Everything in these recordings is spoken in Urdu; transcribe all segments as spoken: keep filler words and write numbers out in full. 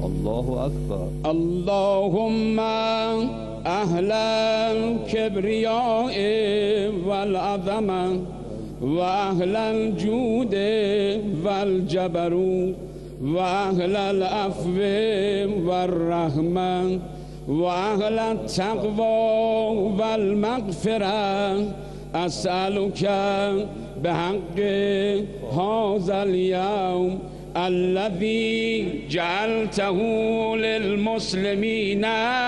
الله أكبر. اللهم أهل الكبرياء والعظمة وأهل الجود والجبروت وأهل العفو والرحمة وأهل التقوى والمغفرة أسألك بحق هذا اليوم الذي جعلته للمسلمين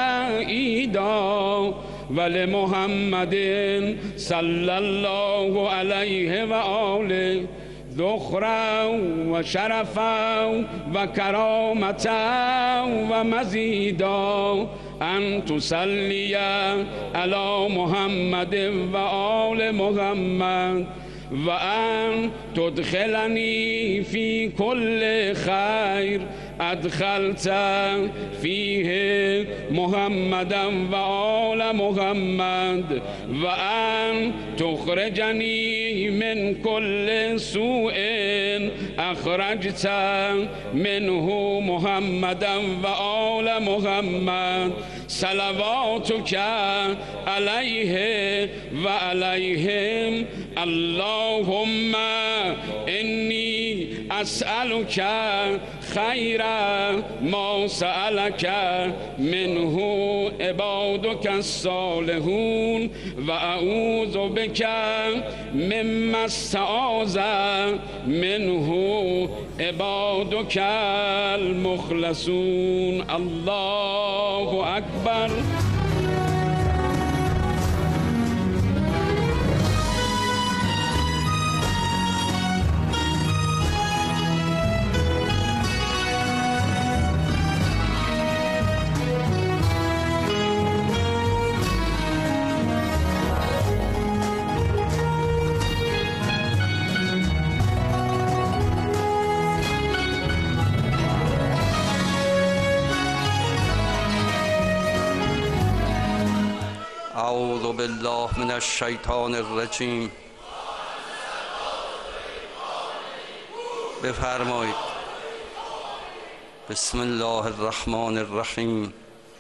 عيدا ولمحمد صلى الله عليه وآله ذخرا وشرفا وكرامة ومزيدا أن تصلي على محمد وآل محمد وأن تدخلني في كل خير أدخلت فيه محمدا وآل محمد وأن تخرجني من كل سوء أخرجت منه محمدا وآل محمد صلواتك عليه وعليهم. اللهم إني أسألك خير ما سألك منه عبادك الصالحون وأعوذ بك مما استعاذ منه عبادك المخلصون. الله أكبر. أعوذ بالله من الشیطان الرجیم. بفرمایید. بسم الله الرحمن الرحیم.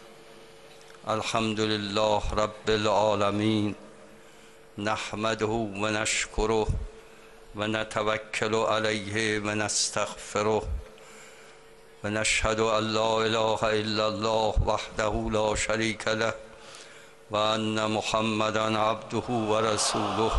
الحمد لله رب العالمین نحمده و نشکره و نتوکل علیه و نستغفره و نشهد ان لا اله الا الله وحده لا شریک له و ان محمدا عبده و رسوله.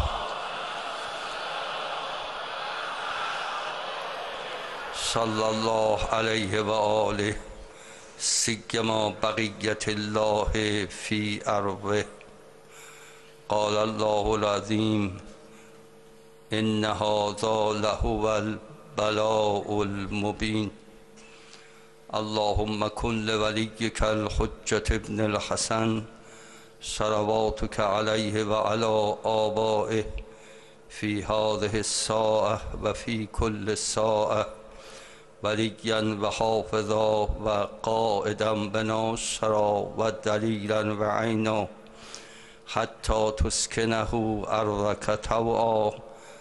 صلی الله علیه و آله سیما بقیت الله فی ارضه. قال الله العظیم ان هذا لهو البلاء المبین. اللهم کن لولیک الحجة ابن الحسن صلواتك عليه وعلى آبائه في هذه الساعة وفي كل ساعة وليا وحافظا وقائدا بناصرا ودليلا وعينا حتى تسكنه أرضك طوعا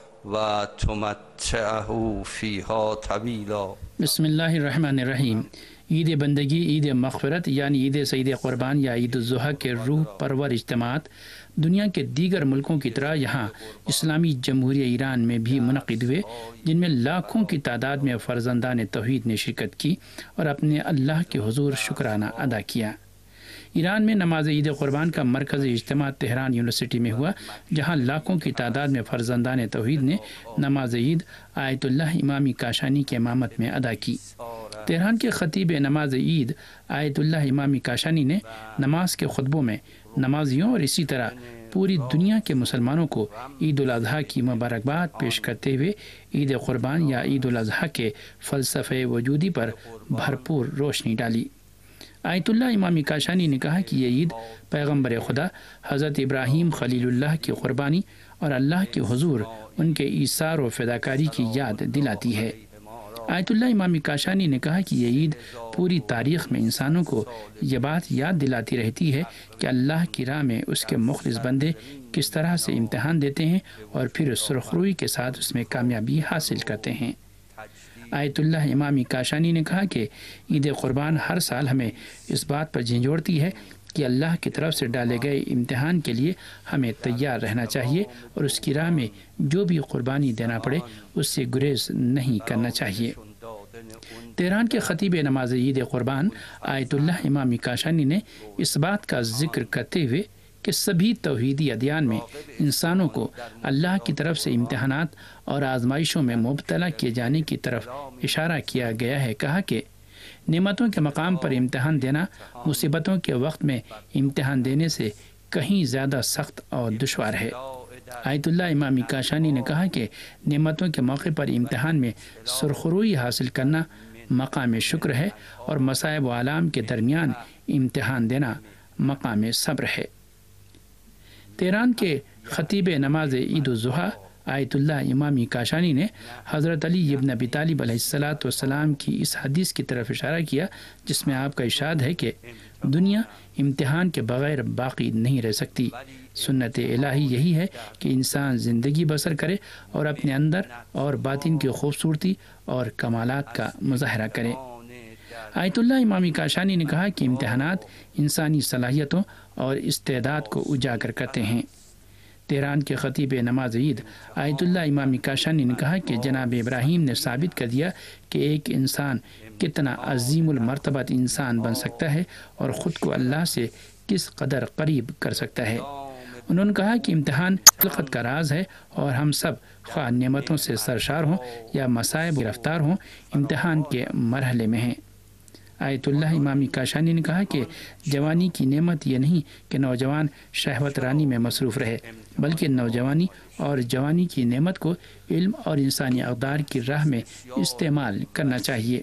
وتمتعه فيها طويلا. بسم الله الرحمن الرحیم. عید بندگی، عید مغفرت یعنی عید سعید قربان یا عید الضحیٰ کے روح پرور اجتماعات دنیا کے دیگر ملکوں کی طرح یہاں اسلامی جمہوریہ ایران میں بھی منعقد ہوئے، جن میں لاکھوں کی تعداد میں فرزندان توحید نے شرکت کی اور اپنے اللہ کے حضور شکرانہ ادا کیا۔ ایران میں نماز عید قربان کا مرکزی اجتماع تہران یونیورسٹی میں ہوا، جہاں لاکھوں کی تعداد میں فرزندان توحید نے نماز عید آیت اللہ امامی کاشانی کے امامت میں ادا کی۔ تہران کے خطیب نماز عید آیت اللہ امامی کاشانی نے نماز کے خطبوں میں نمازیوں اور اسی طرح پوری دنیا کے مسلمانوں کو عید الاضحیٰ کی مبارکباد پیش کرتے ہوئے عید قربان یا عید الاضحیٰ کے فلسفے وجودی پر بھرپور روشنی ڈالی۔ آیت اللہ امامی کاشانی نے کہا کہ یہ عید پیغمبر خدا حضرت ابراہیم خلیل اللہ کی قربانی اور اللہ کے حضور ان کے ایثار و فداکاری کی یاد دلاتی ہے۔ آیت اللہ امامی کاشانی نے کہا کہ یہ عید پوری تاریخ میں انسانوں کو یہ بات یاد دلاتی رہتی ہے کہ اللہ کی راہ میں اس کے مخلص بندے کس طرح سے امتحان دیتے ہیں اور پھر سرخروئی کے ساتھ اس میں کامیابی حاصل کرتے ہیں۔ آیت اللہ امامی کاشانی نے کہا کہ عید قربان ہر سال ہمیں اس بات پر جھنجھوڑتی ہے کہ اللہ کی طرف سے ڈالے گئے امتحان کے لیے ہمیں تیار رہنا چاہیے اور اس کی راہ میں جو بھی قربانی دینا پڑے اس سے گریز نہیں کرنا چاہیے۔ تہران کے خطیب نماز عید قربان آیت اللہ امامی کاشانی نے اس بات کا ذکر کرتے ہوئے کہ سبھی توحیدی ادیان میں انسانوں کو اللہ کی طرف سے امتحانات اور آزمائشوں میں مبتلا کیے جانے کی طرف اشارہ کیا گیا ہے، کہا کہ نعمتوں کے مقام پر امتحان دینا مصیبتوں کے وقت میں امتحان دینے سے کہیں زیادہ سخت اور دشوار ہے۔ آیت اللہ امامی کاشانی نے کہا کہ نعمتوں کے موقع پر امتحان میں سرخروئی حاصل کرنا مقام شکر ہے اور مصائب و آلام کے درمیان امتحان دینا مقام صبر ہے۔ تہران کے خطیب نماز عید الضحیٰ آیت اللہ امامی کاشانی نے حضرت علی ابن ابی طالب علیہ الصلاۃ والسلام کی اس حدیث کی طرف اشارہ کیا جس میں آپ کا ارشاد ہے کہ دنیا امتحان کے بغیر باقی نہیں رہ سکتی۔ سنت الہی یہی ہے کہ انسان زندگی بسر کرے اور اپنے اندر اور باطن کی خوبصورتی اور کمالات کا مظاہرہ کرے۔ آیت اللہ امامی کاشانی نے کہا کہ امتحانات انسانی صلاحیتوں اور استعداد کو اجاگر کرتے ہیں۔ تہران کے خطیب نماز عید آیت اللہ امامی کاشانی نے کہا کہ جناب ابراہیم نے ثابت کر دیا کہ ایک انسان کتنا عظیم المرتبت انسان بن سکتا ہے اور خود کو اللہ سے کس قدر قریب کر سکتا ہے۔ انہوں نے کہا کہ امتحان خلقت کا راز ہے اور ہم سب خواہ نعمتوں سے سرشار ہوں یا مصائب گرفتار ہوں امتحان کے مرحلے میں ہیں۔ آیت اللہ امامی کاشانی نے کہا کہ جوانی کی نعمت یہ نہیں کہ نوجوان شہوت رانی میں مصروف رہے، بلکہ نوجوانی اور جوانی کی نعمت کو علم اور انسانی اقدار کی راہ میں استعمال کرنا چاہیے۔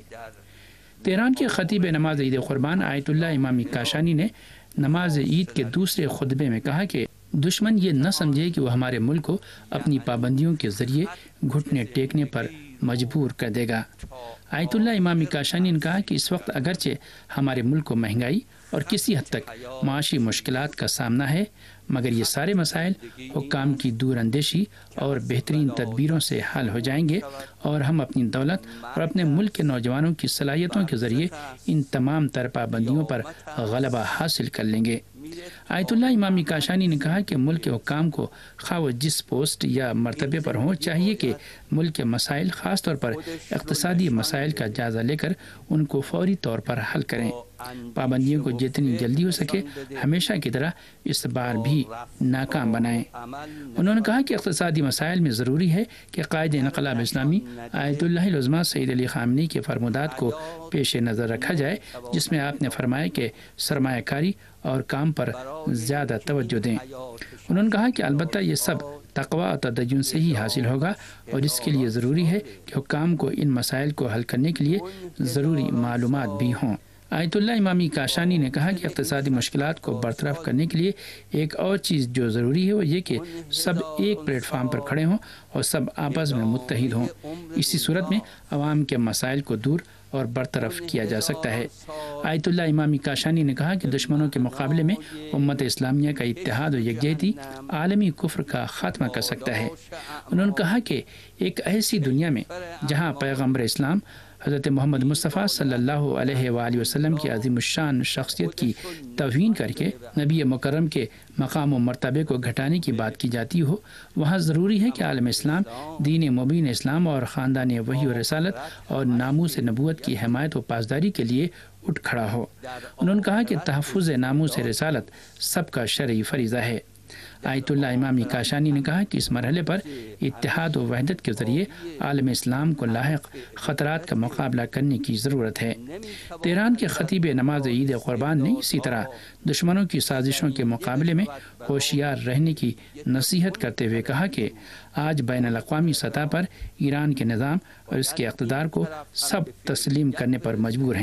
تہران کے خطیب نماز عید قربان آیت اللہ امامی کاشانی نے نماز عید کے دوسرے خطبے میں کہا کہ دشمن یہ نہ سمجھے کہ وہ ہمارے ملک کو اپنی پابندیوں کے ذریعے گھٹنے ٹیکنے پر مجبور کر دے گا۔ آیت اللہ امامی کاشانی نے کہا کہ اس وقت اگرچہ ہمارے ملک کو مہنگائی اور کسی حد تک معاشی مشکلات کا سامنا ہے، مگر یہ سارے مسائل حکام کی دور اندیشی اور بہترین تدبیروں سے حل ہو جائیں گے اور ہم اپنی دولت اور اپنے ملک کے نوجوانوں کی صلاحیتوں کے ذریعے ان تمام تر پابندیوں پر غلبہ حاصل کر لیں گے۔ آیت اللہ امامی کاشانی نے کہا کہ ملک کے حکام کو خواہ وہ جس پوسٹ یا مرتبے پر ہوں چاہیے کہ ملک کے مسائل خاص طور پر اقتصادی مسائل کا جائزہ لے کر ان کو فوری طور پر حل کریں۔ پابندیوں کو جتنی جلدی ہو سکے ہمیشہ کی طرح اس بار بھی ناکام بنائیں۔ انہوں نے کہا کہ اقتصادی مسائل میں ضروری ہے کہ قائد انقلاب اسلامی آیت اللہ العظمیٰ سید علی خامنئی کے فرمودات کو پیش نظر رکھا جائے، جس میں آپ نے فرمایا کہ سرمایہ کاری اور کام پر زیادہ توجہ دیں۔ انہوں نے کہا کہ البتہ یہ سب تقوی اور تدین سے ہی حاصل ہوگا اور اس کے لیے ضروری ہے کہ حکام کو ان مسائل کو حل کرنے کے لیے ضروری معلومات بھی ہوں۔ آیت اللہ امامی کاشانی نے کہا کہ اقتصادی مشکلات کو برطرف کرنے کے لیے ایک اور چیز جو ضروری ہے وہ یہ کہ سب ایک پلیٹ فارم پر کھڑے ہوں اور سب آپس میں متحد ہوں۔ اسی صورت میں عوام کے مسائل کو دور اور برطرف کیا جا سکتا ہے۔ آیت اللہ امامی کاشانی نے کہا کہ دشمنوں کے مقابلے میں امت اسلامیہ کا اتحاد و یکجہتی عالمی کفر کا خاتمہ کر سکتا ہے۔ انہوں نے کہا کہ ایک ایسی دنیا میں جہاں پیغمبر اسلام حضرت محمد مصطفیٰ صلی اللہ علیہ وآلہ وسلم کی عظیم الشان شخصیت کی توہین کر کے نبی مکرم کے مقام و مرتبے کو گھٹانے کی بات کی جاتی ہو، وہاں ضروری ہے کہ عالم اسلام دین مبین اسلام اور خاندان وحی و رسالت اور ناموس نبوت کی حمایت و پاسداری کے لیے اٹھ کھڑا ہو۔ انہوں نے کہا کہ تحفظ ناموس رسالت سب کا شرعی فریضہ ہے۔ آیت اللہ امامی کاشانی نے کہا کہ اس مرحلے پر اتحاد و وحدت کے ذریعے عالم اسلام کو لاحق خطرات کا مقابلہ کرنے کی ضرورت ہے۔ تہران کے خطیب نماز عید قربان نے اسی طرح دشمنوں کی سازشوں کے مقابلے میں ہوشیار رہنے کی نصیحت کرتے ہوئے کہا کہ آج بین الاقوامی سطح پر ایران کے نظام اور اس کے اقتدار کو سب تسلیم کرنے پر مجبور ہیں۔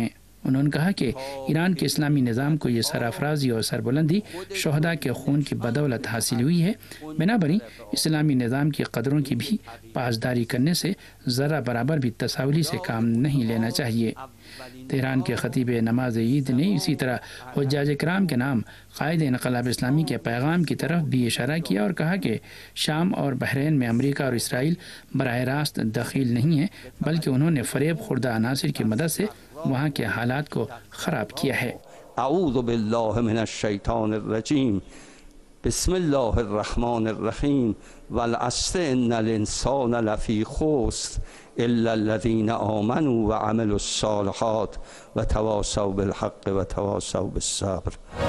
انہوں نے کہا کہ ایران کے اسلامی نظام کو یہ سرافرازی اور سربلندی شہداء کے خون کی بدولت حاصل ہوئی ہے، بنابراً اسلامی نظام کی قدروں کی بھی پاسداری کرنے سے ذرہ برابر بھی تساہلی سے کام نہیں لینا چاہیے۔ تہران کے خطیب نماز عید نے اسی طرح حجاج کرام کے نام قائد انقلاب اسلامی کے پیغام کی طرف بھی اشارہ کیا اور کہا کہ شام اور بحرین میں امریکہ اور اسرائیل براہ راست دخیل نہیں ہیں، بلکہ انہوں نے فریب خوردہ عناصر کی مدد سے وہاں کے حالات کو خراب کیا ہے۔ اعوذ باللہ من الشیطان الرجیم، بسم اللہ الرحمن الرحیم، والعصر ان الانسان لفی خسر الا الذین آمنوا وعملوا الصالحات وتواصوا بالحق وتواصوا بالصبر۔